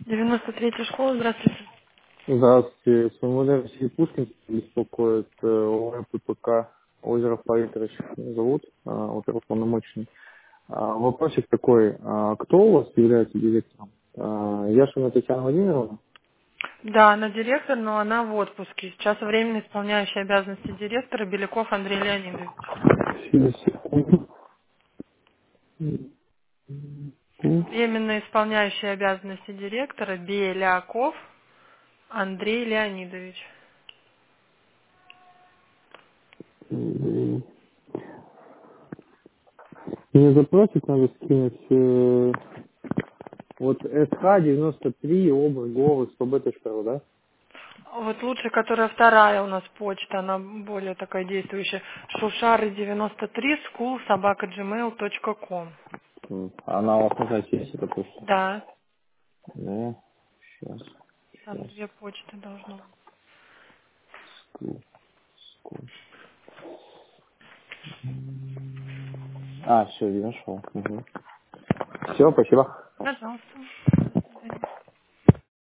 93-я школа, здравствуйте. Здравствуйте. СМВД Василий Пушкин беспокоит ОППК Озеро Фаитович зовут, во-первых, полномоченный. Вопросик такой, кто у вас является директором? Яшина Татьяна Владимировна? Да, она директор, но она в отпуске. Сейчас временно исполняющий обязанности директора Беляков Андрей Леонидович. Через секунду. Временно исполняющий обязанности директора Беляков Андрей Леонидович. Мне запросик надо скинуть. Вот СХ-93, область, голос, СПБ.ру, да? Вот лучше, которая вторая у нас почта, она более такая действующая. Шушары 93 school@gmail.com. Она у вас на сайте есть, это почта? Да, Да, сейчас, там сейчас. две почты должно быть. Все, я нашел. Все, спасибо. Пожалуйста.